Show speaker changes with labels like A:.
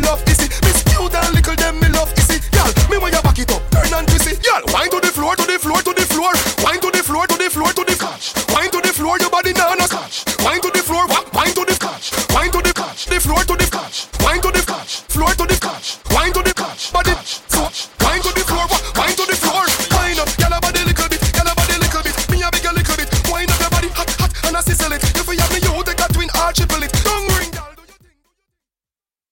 A: love issy. Miss cute and little them me love issy. Girl, me when you back it up, turn and twist it. Girl, wine to the floor, to the floor, to the floor. Wine to the floor, to the floor, to the